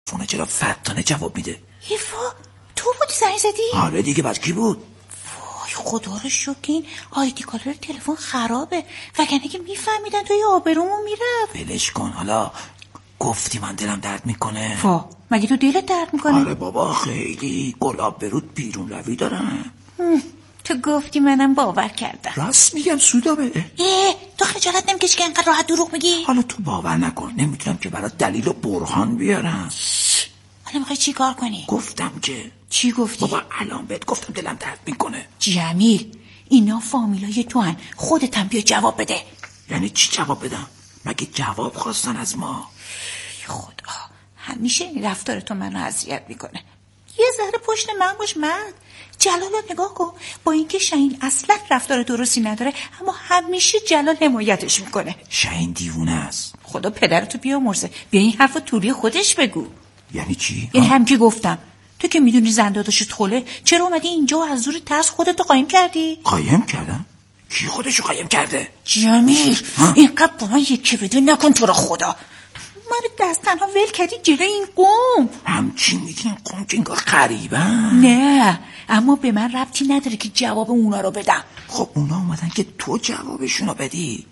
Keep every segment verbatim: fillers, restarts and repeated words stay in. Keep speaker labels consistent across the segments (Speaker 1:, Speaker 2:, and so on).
Speaker 1: فونه چرا فتانه جواب میده؟
Speaker 2: ایفا تو بودی زنگ زدی؟
Speaker 1: آره دیگه، بعد کی بود؟
Speaker 2: وای خدا رو شکر این آیدی کالر تلفن خرابه، وگرنه که میفهمیدن توی آبرومون میرفت.
Speaker 1: بلش کن. حالا گفتی من دلم درد میکنه.
Speaker 2: فا مگه تو دلت درد میکنه؟
Speaker 1: آره بابا خیلی. گلاب برود بیرون روی دارم.
Speaker 2: تو گفتی منم باور کردم.
Speaker 1: راست میگم سودابه.
Speaker 2: اه تو خجالت نمیکشی که انقدر راحت دروغ میگی؟
Speaker 1: حالا تو باور نکن، نمیتونم که برات دلیل و برهان بیارم.
Speaker 2: حالا میخوای چی کار کنی؟
Speaker 1: گفتم که.
Speaker 2: چی گفتی؟
Speaker 1: بابا الان بهت گفتم دلم درد میکنه.
Speaker 2: جمیل اینا فامیلای تو هن، خودت هم بیا جواب بده.
Speaker 1: یعنی چی جواب بدم؟ مگه جواب خواستن از ما؟
Speaker 2: خدا همیشه این رفتار تو منو اذیت میکنه. یه ذره پشت من باش مرد. جلالت نگاه کن، با اینکه شاهین اصلا رفتار درستی نداره اما همیشه جلال حمایتش میکنه.
Speaker 1: شاهین دیوونه است.
Speaker 2: خدا پدرتو بیامرزه. بیا این حرفو توری خودش بگو.
Speaker 1: یعنی چی؟
Speaker 2: یعنی هم که گفتم تو که میدونی زنداداشت خله، چرا اومدی اینجا و از زور ترس خودتو قایم کردی؟
Speaker 1: قایم کردم؟ کی خودشو قایم کرده؟
Speaker 2: جمیل اینقدر با من یکی بدون نکن تو را خدا. من دست تنها ول کردی جلوی این قوم.
Speaker 1: همچین میگین قوم که انگار غریبن.
Speaker 2: نه اما به من ربطی نداره که جواب اونا رو بدم.
Speaker 1: خب اونا اومدن که تو جوابشونو بدی.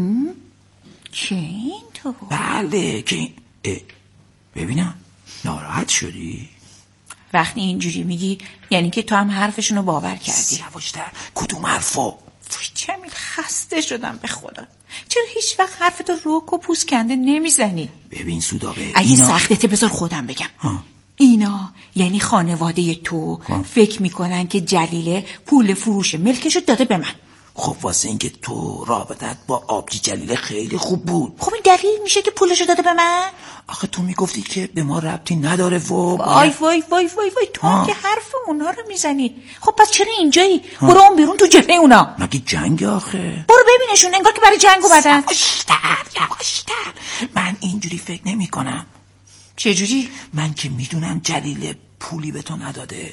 Speaker 2: که این تو؟
Speaker 1: بله که این. ببینم ناراحت شدی؟
Speaker 2: وقتی اینجوری میگی یعنی که تو هم حرفشونو باور کردی.
Speaker 1: یواشتر. کدوم حرفو؟
Speaker 2: جمیل خسته شدم به خدا. چرا هیچ وقت حرفتو روک و پوست کنده نمیزنی؟
Speaker 1: ببین سودابه
Speaker 2: اگه
Speaker 1: اینا...
Speaker 2: سختته بذار خودم بگم.
Speaker 1: ها.
Speaker 2: اینا یعنی خانواده تو ها. فکر میکنن که جلیله پول فروش ملکشو داده به من.
Speaker 1: خب واسه اینکه تو رابطت با آبجی جلیله خیلی خوب بود.
Speaker 2: خب این دلیل میشه که پولشو داده به من؟
Speaker 1: آخه تو میگفتی که به ما ربطی نداره و
Speaker 2: وای وای وای وای وای تو هم که حرف اونا رو میزنی. خب پس چرا اینجایی؟ ها. برو اون بیرون تو جبهه اونا.
Speaker 1: مگه جنگ آخه؟
Speaker 2: برو ببینشون انگار که برای جنگ اومدن.
Speaker 1: یواشتر یواشتر. من اینجوری فکر نمی کنم.
Speaker 2: چجوری؟
Speaker 1: من که میدونم جلیله پولی به تو نداده.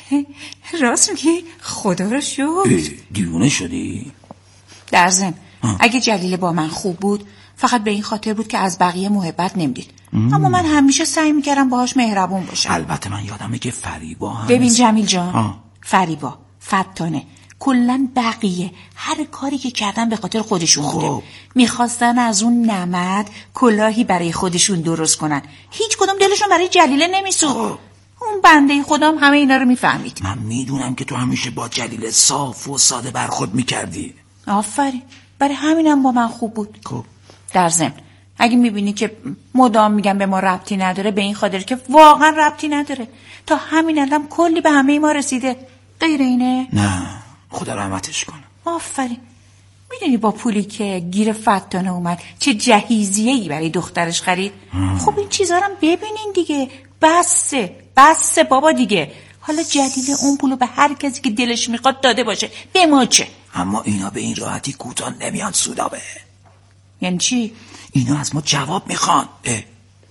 Speaker 2: راست میگی؟ خدا رو شکر.
Speaker 1: دیوونه شدی؟
Speaker 2: در ضمن اگه جلیله با من خوب بود فقط به این خاطر بود که از بقیه محبت نمیدید. اما من همیشه سعی میکردم باهاش مهربون باشم.
Speaker 1: البته من یادمه که فریبا هم
Speaker 2: ببین جمیل جان
Speaker 1: آه.
Speaker 2: فریبا فتانه کلن بقیه هر کاری که کردن به خاطر خودشون بوده.
Speaker 1: خب.
Speaker 2: میخواستن از اون نمد کلاهی برای خودشون درست کنن. هیچ کدوم دلشون برای جلیله نمیسوخت.
Speaker 1: خب.
Speaker 2: اون بنده خودم همه اینا رو میفهمید.
Speaker 1: من میدونم که تو همیشه با جلیله صاف و ساده برخورد میکردی.
Speaker 2: آفرین. برای همینم با من خوب بود.
Speaker 1: خب.
Speaker 2: در ضمن اگه میبینی که مدام میگم به ما ربطی نداره، به این خاطر که واقعا ربطی نداره. تا همین الان کلی به همه ما رسیده. غیر اینه؟
Speaker 1: نه خدا رحمتش کنه.
Speaker 2: آفرین. میدونی با پولی که گیر فتانه اومد چه جهیزیه‌ای برای دخترش خرید؟ هم. خب این چیزا رو ببینین دیگه. بسه بسه بابا دیگه. حالا جدیده اون پولو به هر کسی که دلش میخواد داده باشه. به ما چه؟
Speaker 1: اما اینا به این راحتی کوتاه نمیان سودابه.
Speaker 2: یعنی چی؟
Speaker 1: اینا از ما جواب میخوان. اه.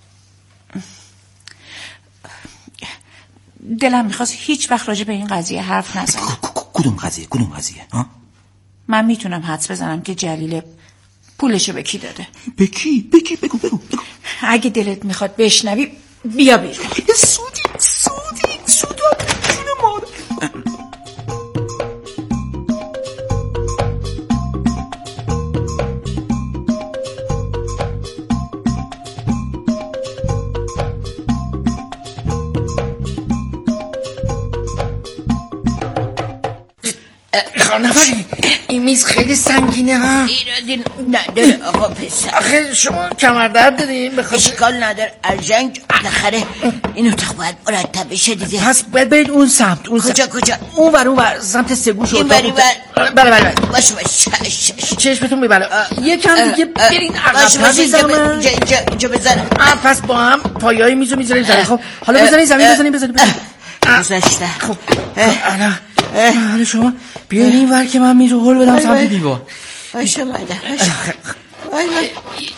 Speaker 2: دلم میخواست هیچ وقت راجع به این قضیه حرف نزنم.
Speaker 1: کدوم قضیه؟ کدوم قضیه؟ ها؟
Speaker 2: من میتونم حدس بزنم که جلیله پولشو به کی داده.
Speaker 1: به کی؟ به کی؟ بگو بگو بگو.
Speaker 2: اگه دلت میخواد بشنوی بیا بیرون.
Speaker 1: سودی سودی سودابه جون مار.
Speaker 3: خانواری این میز خیلی سنگینه ها.
Speaker 4: ایرادی نداره آقا پسر.
Speaker 3: آخه شما کمر درد دارین بخاطر
Speaker 4: اشکال نداره ارجنگ بالاخره این اتاق باید مرتب بشه دیگه.
Speaker 3: پس باید برید اون سمت. اون
Speaker 4: کجا
Speaker 3: سمت.
Speaker 4: کجا؟
Speaker 3: اون ور اون ور سمت سگوش
Speaker 4: این
Speaker 3: اتاق.
Speaker 4: بری بر
Speaker 3: بله بله
Speaker 4: باشه باشه
Speaker 3: چشمتون میبره. یکم دیگه برین
Speaker 4: باشه باشه اینجا
Speaker 3: عقب.
Speaker 4: اینجا اینجا بزن.
Speaker 3: پس با هم پایه‌های میزو میذاریم زمین. خب حالا بزنید زمین بزنید بزنید.
Speaker 4: گذشته.
Speaker 3: خب حالا حالا شما بیاین این ور که من میرو هول بدم سمت دیوار.
Speaker 4: باشه مادر باشه. وای وای.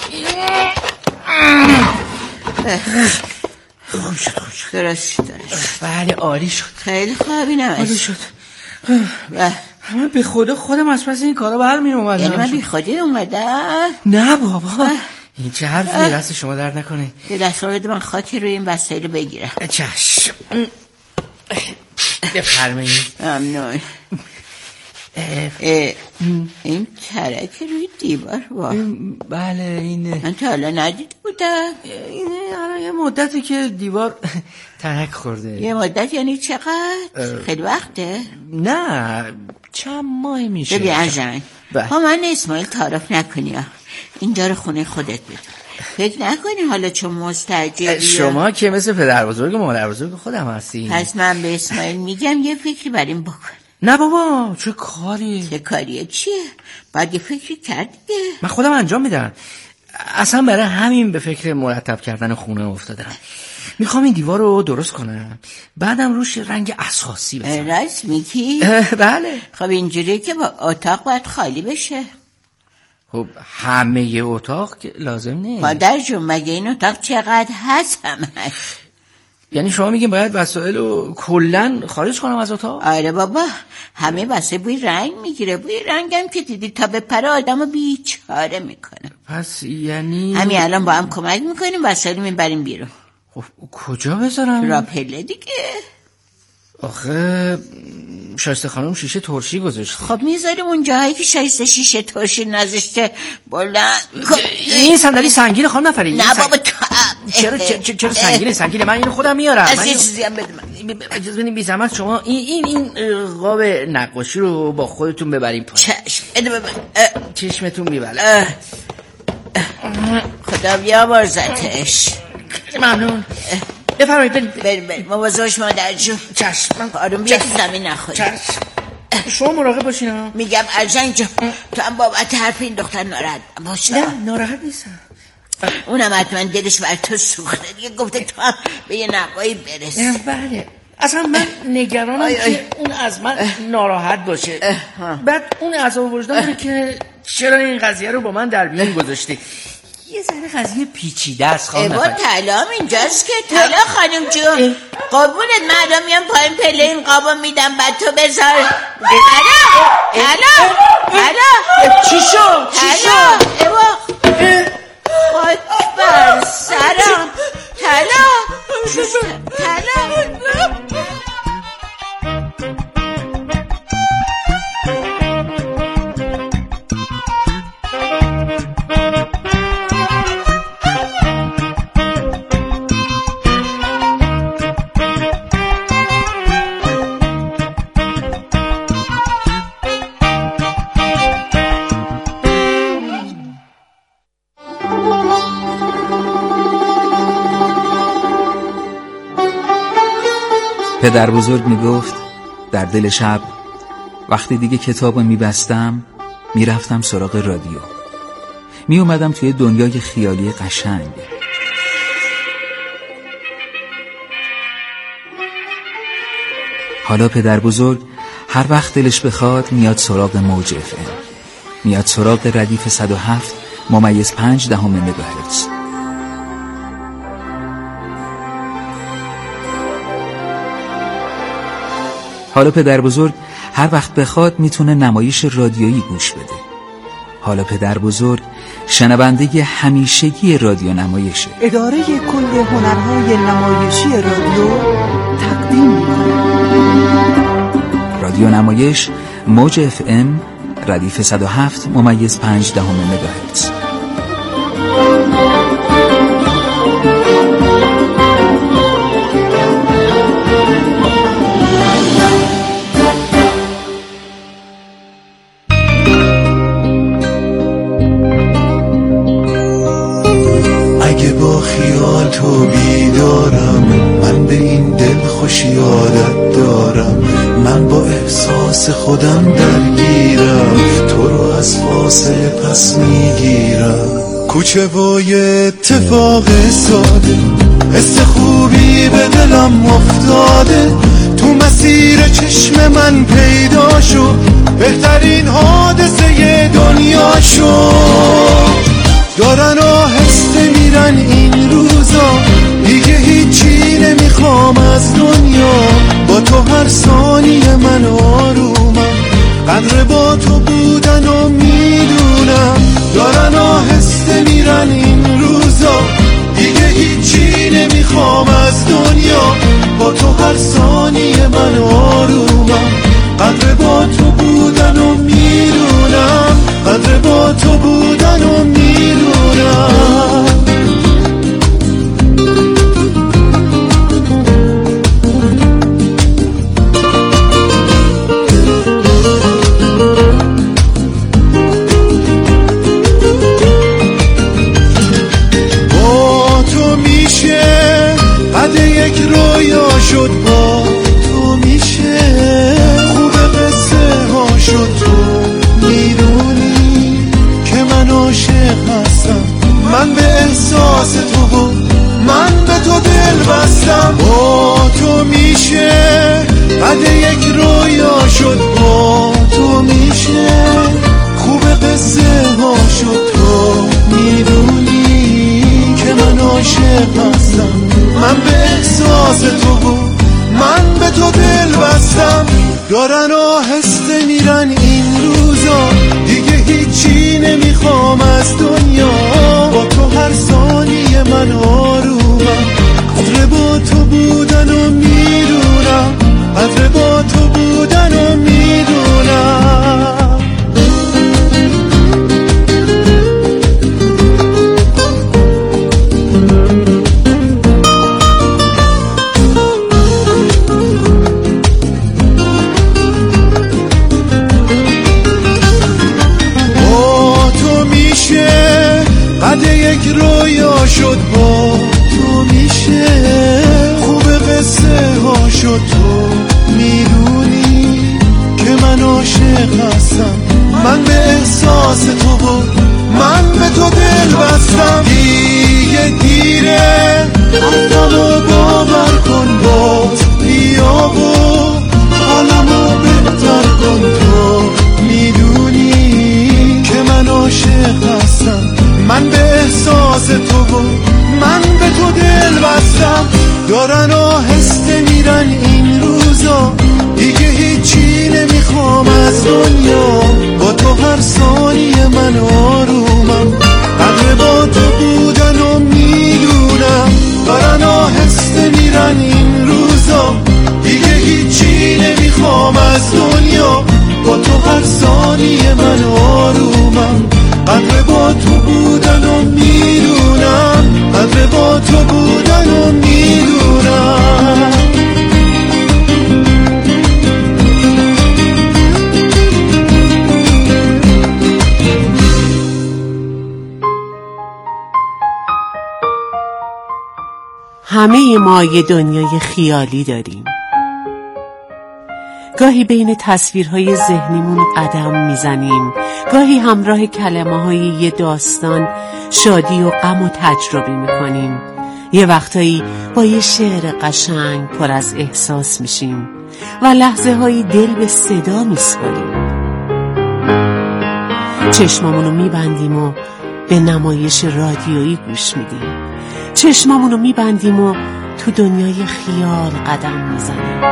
Speaker 3: خوب شد خوب شد.
Speaker 4: درست شد درست.
Speaker 3: بله عالی شد.
Speaker 4: خیلی خوبی نمید.
Speaker 3: عالی شد. من به خدا خودم از پس این کارا برمی اومدم.
Speaker 4: یعنی من بی خودی اومدم؟
Speaker 3: نه بابا این چه حرفیه؟ دست شما درد نکنه.
Speaker 4: یه دست رو بده من خاکی روی این وسایل بگیرم.
Speaker 3: چشم. بفرمایید.
Speaker 4: ممنون. این ترک روی دیوار با
Speaker 3: بله اینه.
Speaker 4: من تا حالا ندیده بودم.
Speaker 3: اینه الان یه مدتی که دیوار ترک خورده.
Speaker 4: یه مدت یعنی چقدر؟ خیلی وقته؟
Speaker 3: نه چند ماه میشه.
Speaker 4: ببین ارجنگ با من اسماعیل تعارف نکنی. اینجا رو خونه خودت بدون. فکر نکنی حالا چون مستعجلی.
Speaker 3: شما که مثل پدر بزرگ و مادر بزرگ خودم هستی.
Speaker 4: پس من به اسماعیل میگم یه فکری بر این بکن.
Speaker 3: نه بابا چه کاری؟
Speaker 4: چه کاریه چیه؟ باید یه فکری کردی.
Speaker 3: من خودم انجام میدم. اصلا برای همین به فکر مرتب کردن خونه افتادم. میخوام این دیوار رو درست کنم، بعدم روش رنگ اساسی بزنم.
Speaker 4: راست میگی؟
Speaker 3: بله.
Speaker 4: خب اینجوریه که با اتاق باید خالی بشه.
Speaker 3: خب همه ی اتاق که لازم نیست.
Speaker 4: مادر جون مگه این اتاق چقدر هست همش؟
Speaker 3: یعنی شما میگین باید وسایل رو کلن خارج کنم از اتاق؟
Speaker 4: آره بابا، همه واسه بوی رنگ میگیره. بوی رنگم که دیدی تا به پر آدمو بیچاره میکنه.
Speaker 3: پس یعنی
Speaker 4: همین الان با هم کمک میکنیم وسایل میبریم بیرون.
Speaker 3: خب کجا بذارم؟
Speaker 4: را پله دیگه.
Speaker 3: آخه شایسته خانم شیشه ترشی گذاشته.
Speaker 4: خب میذاریم اون جاهایی که شایسته شیشه ترشی نذاشته بلند.
Speaker 3: این صندلی سنگین خانم نفری.
Speaker 4: نه بابا تو
Speaker 3: چرا چرا چرا سنگینه؟ سنگینه من اینو خودم میارم.
Speaker 4: از یه چیزی هم بده من.
Speaker 3: اجازه بدین بی زحمت شما این این این قاب نقاشی رو با خودتون ببرین پایین.
Speaker 4: چشم بده ببر.
Speaker 3: چشمتون میبله.
Speaker 4: خدا بیامرزتش.
Speaker 3: ممنون. بفرمایید بریم
Speaker 4: بریم بریم مواظبش مادر جون.
Speaker 3: چشم.
Speaker 4: آروم بیا که زمین نخوری.
Speaker 3: چشم. شما مراقب باشین.
Speaker 4: میگم ارجنگ جون تو هم بابت حرف این دختر ناراحت باش.
Speaker 3: نه ناراحت نیستم.
Speaker 4: اونم حتما دلش بر تو سوخته دیگه، گفته تو هم به یه نقایی برس.
Speaker 3: بله اصلا من نگرانم آی آی. که اون از من ناراحت باشه. بعد اون عذاب وجدان داره که چرا این قضیه رو با من در میون گذاشتی. یه ذره قضیه پیچیده است خانم.
Speaker 4: با طلا اینجاست که طلا خانم جون قربونت مردم میام پایین پله این قابا میدم بعد تو بذار. طلا طلا طلا
Speaker 3: چی شد؟ چی شد؟
Speaker 4: خاک بر سرم. طلا طلا.
Speaker 5: پدر بزرگ می گفت در دل شب وقتی دیگه کتاب رو می بستم می رفتم سراغ رادیو. می اومدم توی دنیای خیالی قشنگ. حالا پدر بزرگ هر وقت دلش بخواد میاد سراغ موج اف ام، میاد سراغ ردیف صد و هفت ممیز پنج دهم مگاهرتز. حالا پدر بزرگ هر وقت بخواد میتونه نمایش رادیویی گوش بده. حالا پدر بزرگ شنونده همیشگی رادیو نمایشه.
Speaker 6: اداره کل هنرهای نمایشی رادیو تقدیم می‌کند.
Speaker 5: رادیو نمایش موج اف ام ردیف صد و هفت ممیز پنج دهم مگاهرتز.
Speaker 7: خیال تو بیدارم، من به این دل خوشی عادت دارم، من با احساس خودم درگیرم، تو رو از فاصله پس میگیرم. کوچه با یه اتفاق ساده، حس خوبی به دلم افتاده، تو مسیر چشم من پیدا شو، بهترین حادثه دنیا شو. دارن آهسته میرن این روزا، دیگه هیچی نمیخوام از دنیا، با تو هر ثانیه من آرومم، قدر با تو بودن و میدونم. دارن آهسته میرن این هر ثانیه من آرومم. قدر با تو بودن و میدونم، قدر با تو بودن و میدونم. با تو میشه قد یک رویا شد، با تو میشه خوب قصه ها شد. تو میدونی که من عاشق هستم، من به احساس تو و من به تو دل بستم. با تو میشه قد یک رویا شد، با تو میشه خوب قصه ها شد. تو میدونی که من عاشق هستم، من به احساس تو و من به تو دل بستم. دارن آهسته میرن این روزا، دیگه هیچی نمیخوام از دنیا. با تو هر ثانیه من آرومم، قدر با تو بودن و میدونم، قدر با تو بودن و میدونم. قد یک رویا شد، با تو میشه خوب قصه ها شد. تو میدونی که من عاشق هستم، من به احساس تو و من به تو دل بستم. دیگه دیره حرفمو باور کن، باز بیا و حالمو بهتر کن. تو میدونی که من عاشق هستم، من به احساس تو و من به تو دل بستم. دارن آهسته میرن این روزا، دیگه هیچی نمیخوام از دنیا. با تو هر ثانیه من آرومم، قدر با تو بودن و میدونم. دارن آهسته میرن این روزا، دیگه هیچی نمیخوام از دنیا. با تو هر ثانیه من آرومم، قدر با تو بودن و میدونم، قدر با تو بودن و میدونم.
Speaker 8: همه ما یه دنیای خیالی داریم. گاهی بین تصویرهای ذهنیمون قدم میزنیم، گاهی همراه کلمه های یه داستان شادی و غم و تجربه میکنیم. یه وقتایی با یه شعر قشنگ پر از احساس میشیم و لحظه هایی دل به صدا میسپاریم. چشمامونو میبندیم و به نمایش رادیویی گوش میدیم. چشمامونو میبندیم و تو دنیای خیال قدم میزنیم.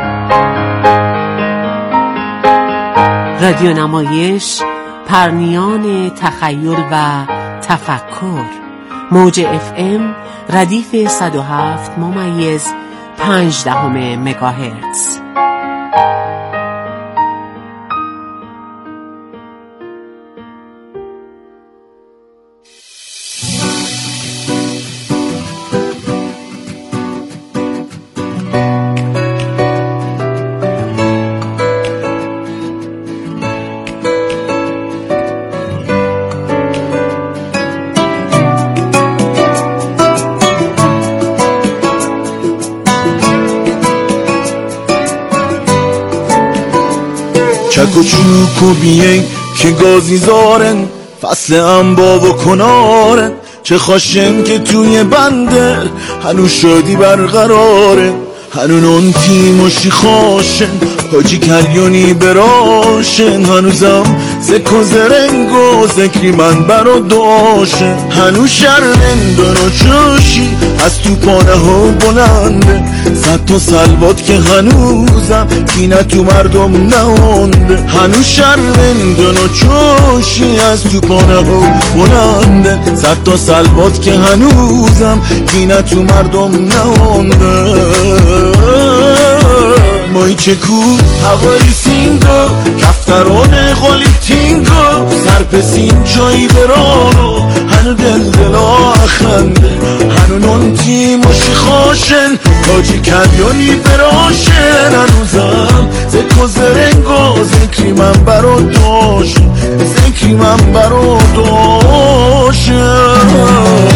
Speaker 8: رادیو نمایش، پرنیان تخیل و تفکر. موج اف ام ردیف صد و هفت ممیز پنج دهم مگاهرتز.
Speaker 7: چک و چوک و بیین که گازی زارن، فصل انبا و کنارن. چه خوشن که توی بندر هنوز شادی برقراره، هنون اون تیموشی خواشن حاجی کلیونی براشن. هنوزم زک و زرنگ و ذکری من برا دعاشن. هنوز شرمندن و چوشی از تو پانه ها بلنده، صد تا سلوات که هنوزم کینه تو مردم نمانده. هنوز شرمندن و چوشی از تو پانه ها بلنده، صد تا سلوات که هنوزم کینه تو مردم نمانده. مای که کو هوای سینگو کفتران قولی تینگو سرپسین جایی برانو هنو دل دلا خنده هنو نون تیموشی خوشن تاجی کدیانی براشن هنوزم زکو زرنگو ذکری من برا داشن ذکری من برا داشن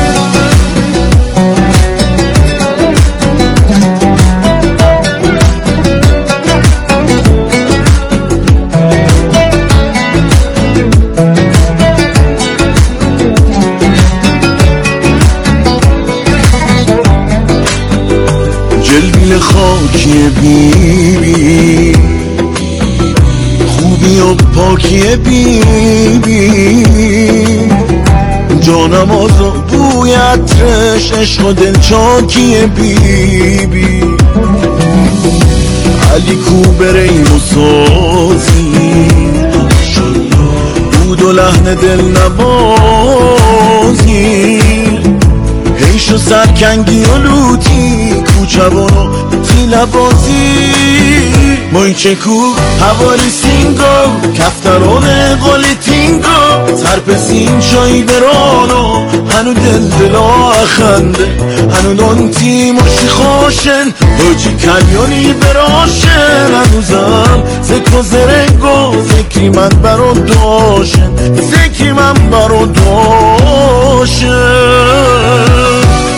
Speaker 7: جلبیل خاکی بی بی خوبی و پاکی بی بی جانم آزا بوی عطرش عشق و دل چاکی بی بی علی کو بریم و سازی دود و لحن دل نبازی هیش و سرکنگی و لوتی کوچبانو تیل بازی مای که کو هواری سینگو کفتران قولی تینگو سرپسین شایی برانو هنو دل دلا خنده هنو نون تیموشی خوشن باجی کلیانی براشن هنوزم ذکر و زرنگو ذکری من برا داشن ذکری من برا داشن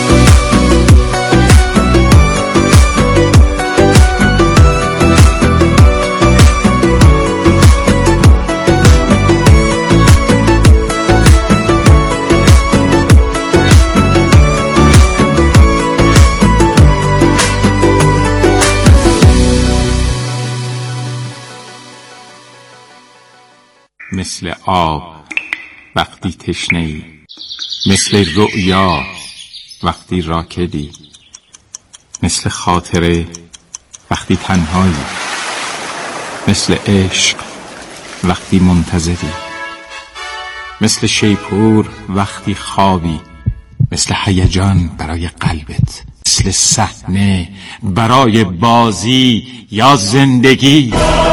Speaker 9: مثل آب وقتی تشنه‌ای، مثل رؤیا وقتی راکدی، مثل خاطره وقتی تنهایی، مثل عشق وقتی منتظری، مثل شیپور وقتی خوابی، مثل هیجان برای قلبت، مثل صحنه برای بازی یا زندگی.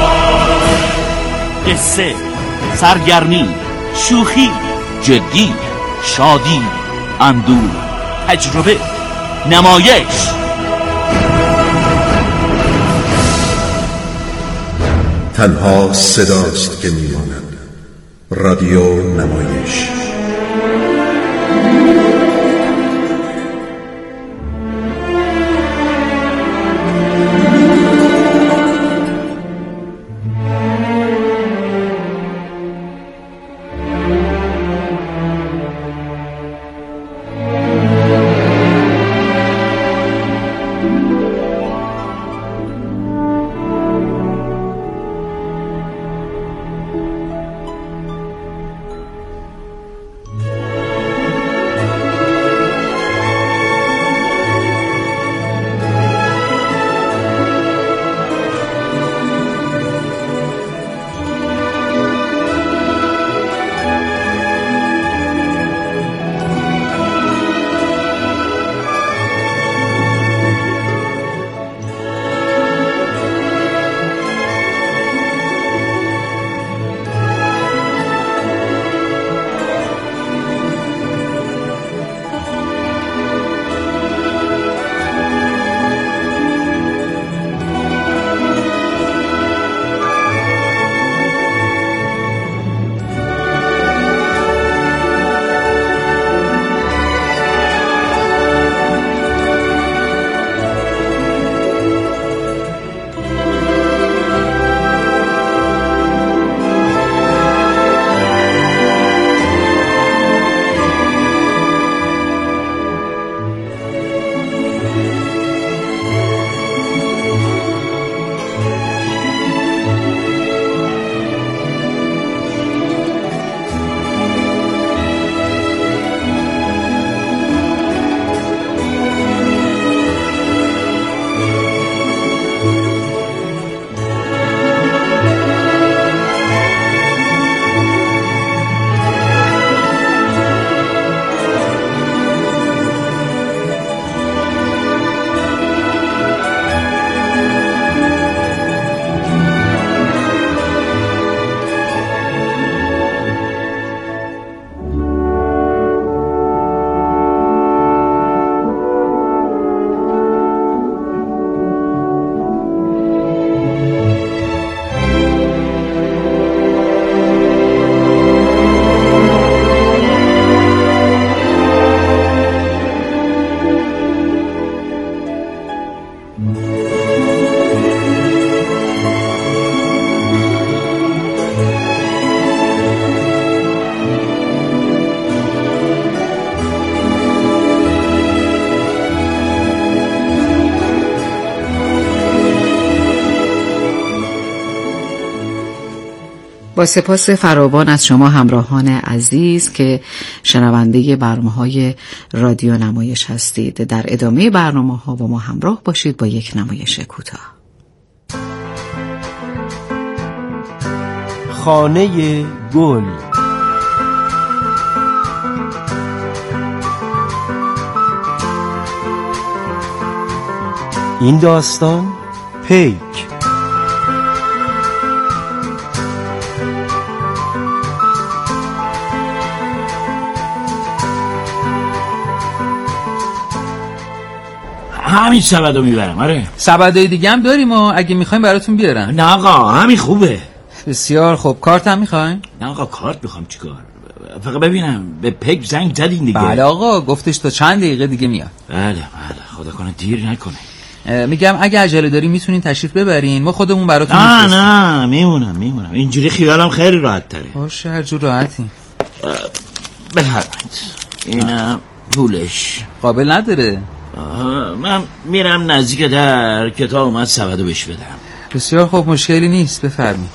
Speaker 1: قصه، سرگرمی، شوخی، جدی، شادی، اندوه، تجربه، نمایش.
Speaker 10: تنها صداست که میماند. رادیو نمایش.
Speaker 11: با سپاس فراوان از شما همراهان عزیز که شنونده برنامه‌های رادیو نمایش هستید. در ادامه برنامه‌ها با ما همراه باشید با یک نمایش کوتاه.
Speaker 12: خانه گل. این داستان پیک.
Speaker 1: همین سبدو میبرم. آره
Speaker 5: سبدای دیگه هم داریم و اگه میخوایم براتون بیارم.
Speaker 1: نه آقا همین خوبه.
Speaker 5: بسیار خوب. کارت هم میخوایم؟
Speaker 1: نه آقا کارت میخوام. چیکار؟ فقط ببینم به پک زنگ زدین دیگه؟
Speaker 5: بله آقا گفتش تا چند دقیقه دیگه میاد.
Speaker 1: بله بله خدا کنه دیر نکنه.
Speaker 5: میگم اگه عجله داری میتونین تشریف ببرین، ما خودمون براتون
Speaker 1: نه
Speaker 5: میفرستیم.
Speaker 1: نه میمونم میمونم اینجوری خیالم خیلی راحت تره.
Speaker 5: باشه هر جور راحتی.
Speaker 1: بفرمایید اینم پولش.
Speaker 5: قابل نداره.
Speaker 1: من میرم نزدیک در کتاب اومد سبدو بهش بدم.
Speaker 5: بسیار خوب مشکلی نیست بفرمایید.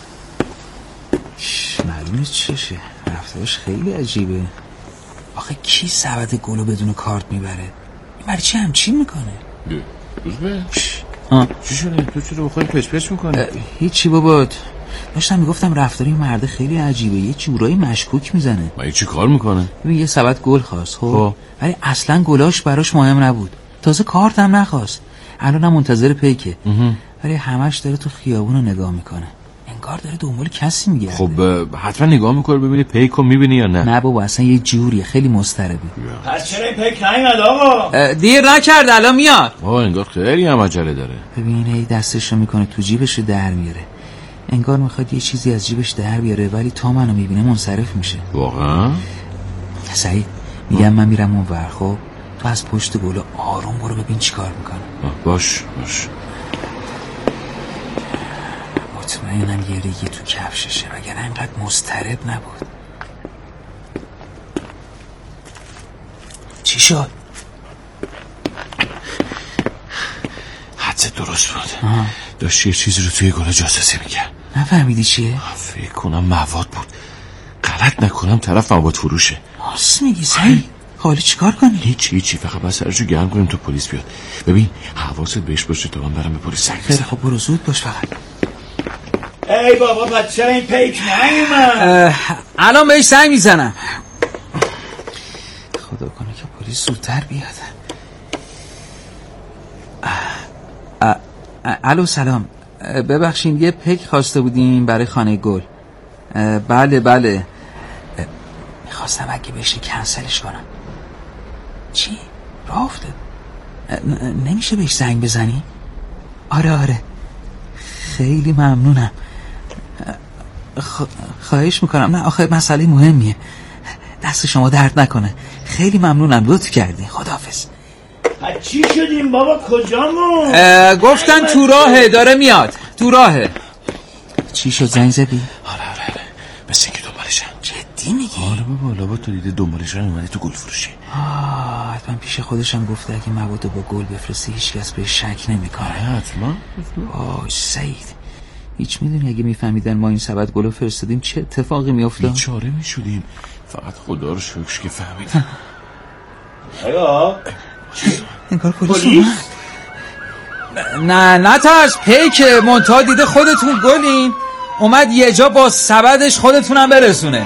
Speaker 5: معلومه چشه رفتارش خیلی عجیبه. آخه کی سبد گلو بدون کارت میبره؟ این برای چی همچین میکنه؟
Speaker 13: روزبه ها چی شده؟ تو چرا بخوری پش پش میکنی؟
Speaker 5: هیچی بابا، داشتم میگفتم رفتار این مرده خیلی عجیبه، یه جورایی مشکوک میزنه.
Speaker 13: ما چی کار میکنه؟
Speaker 5: ببین یه سبد گل خواست خب ولی اصلا گلاش براش مهم نبود، تازه کارت هم نخواست. الانم منتظر پیکه ولی همش داره تو خیابونو نگاه میکنه، انگار داره دنبال کسی میگرده.
Speaker 13: خب حتما نگاه میکنه ببینی پیکو میبینی یا نه.
Speaker 5: نه بابا اصلا یه جوریه خیلی مضطربه.
Speaker 1: پس چرا این پیک نیومد آقا؟
Speaker 5: دیر نکرد الان میاد.
Speaker 13: آه انگار خیلی هم عجله داره.
Speaker 5: ببین هی دستشو میکنه تو جیبش در میاره، انگار میخواد یه چیزی از جیبش در بیاره ولی تا منو میبینه منصرف میشه.
Speaker 13: واقعا؟
Speaker 5: سعید میگم من میرم اونور، خب تو از پشت گلو آروم برو ببین چیکار میکنه.
Speaker 13: باش باش.
Speaker 5: مطمئنم یه ریگی تو کفششه وگرنه اینقدر مضطرب نبود. چی شد؟
Speaker 13: حدث درست بود. آه. داشت یه چیزی رو توی گل جاسوسی میکرد.
Speaker 5: نفهمیدی چیه؟
Speaker 13: فکر کنم مواد بود. غلط نکنم طرف مواد فروشه.
Speaker 5: راست میگی سعید؟ حالا چیکار کنی؟
Speaker 13: هیچ هیچی فقط بس سرشو گرم کنیم تا پلیس بیاد. ببین حواست بهش باشه تا من برم به پلیس زنگ بزنم.
Speaker 5: خب برو زود باش فقط.
Speaker 1: ای بابا پس چرا این پیک نیومد؟
Speaker 5: الان بهش زنگ میزنم. خدا کنه که پلیس زودتر بیاد. الو سلام، ببخشید یه پیک خواسته بودیم برای خانه گل. بله بله میخواستم اگه بشه کنسلش کنم. چی؟ راه افتاد؟ نمیشه بهش زنگ بزنی؟ آره آره خیلی ممنونم. خ... خواهش میکنم. نه آخه مسئله مهمیه، دست شما درد نکنه. خیلی ممنونم لطف کردی. خداحافظ.
Speaker 1: چی شدیم بابا کجامون؟
Speaker 5: گفتن تو راهه، داره میاد تو راهه. چی شد زنگ زدی؟
Speaker 13: آره آره آره بس اینکه دنبالشم.
Speaker 5: جدی میگی؟
Speaker 13: آره بابا لابد تو دیده دنبالشم اومده تو گل فروشی.
Speaker 5: آه حتما پیش خودشم گفته اگه مواد با گل بفرسته هیچ کس بهش شک نمیکنه.
Speaker 13: حتما.
Speaker 5: آه سعید هیچ میدونی اگه میفهمیدن ما این سبد گلو فرستادیم چه اتفاقی میافتاد؟
Speaker 13: بیچاره میشدیم. فقط خدا رو شکر که فهمیدن.
Speaker 1: آیا
Speaker 5: انگار پلیس اومد. نه نه ترس، پیک منتها دیده خودتون گلین، اومد یه جا با سبدش خودتونم برسونه.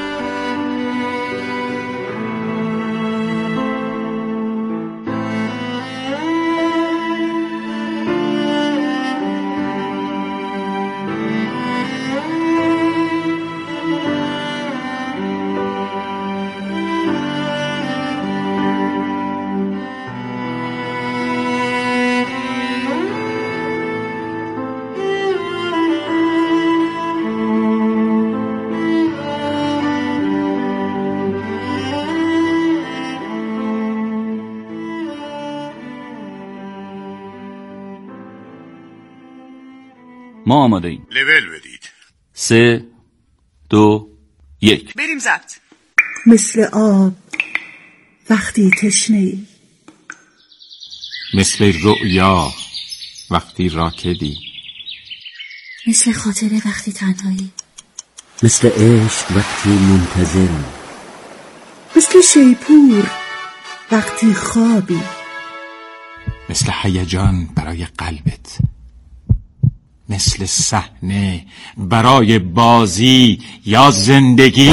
Speaker 14: ما آماده ایم.
Speaker 10: لول بدید.
Speaker 14: سه دو یک
Speaker 6: بریم ضبط. مثل آب وقتی تشنه‌ای،
Speaker 9: مثل رؤیا وقتی راکدی،
Speaker 15: مثل خاطره وقتی تنهایی، مثل عشق وقتی منتظری،
Speaker 6: مثل شیپور وقتی خوابی،
Speaker 9: مثل هیجان برای قلبت، مثل صحنه برای بازی یا زندگی.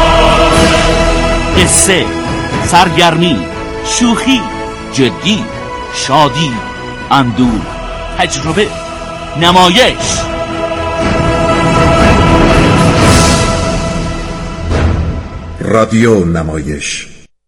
Speaker 14: قصه، سرگرمی، شوخی، جدی، شادی، اندوه، تجربه، نمایش.
Speaker 10: رادیو نمایش.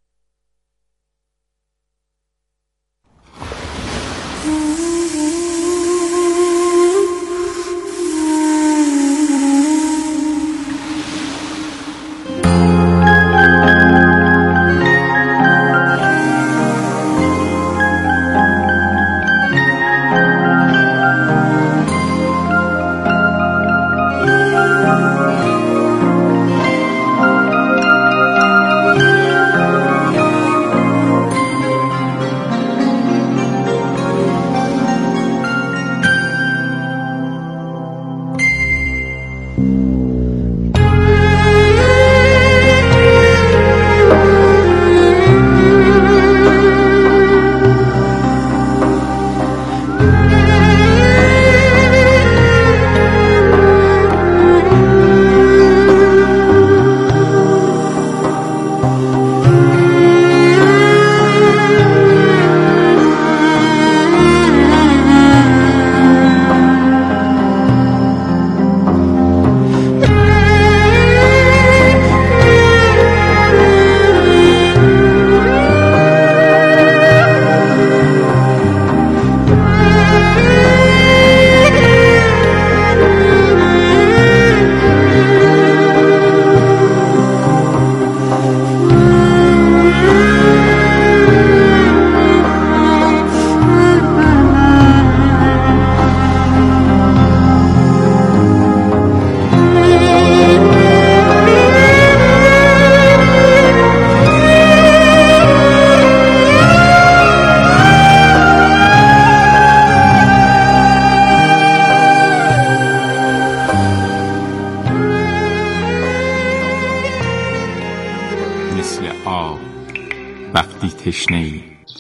Speaker 9: وقتی تشنه‌ای،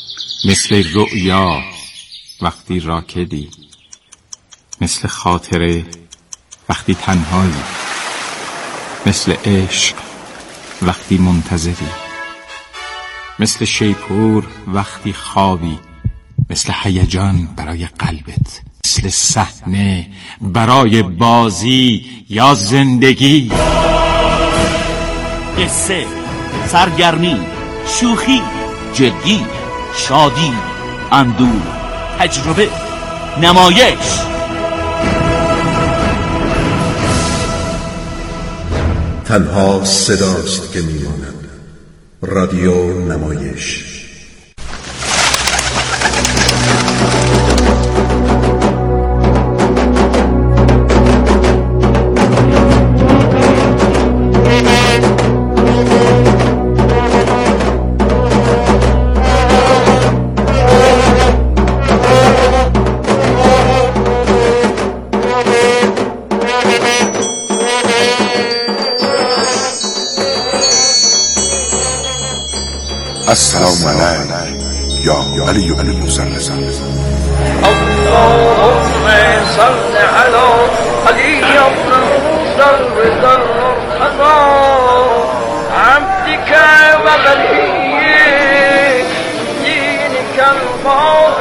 Speaker 9: مثل رؤیا وقتی راکدی، مثل خاطره وقتی تنهایی، مثل عشق وقتی منتظری، مثل شیپور وقتی خوابی، مثل هیجان برای قلبت، مثل صحنه برای بازی یا زندگی.
Speaker 14: قصه، سرگرمی، شوخی، جدی، شادی، اندوه، تجربه، نمایش.
Speaker 10: تنها صداست که میماند. رادیو نمایش.
Speaker 16: السلام علیک یا علی و علی مسلم.
Speaker 17: اللهم صل على علی ابن موسی الرضا عبدك وولي دينك الماضي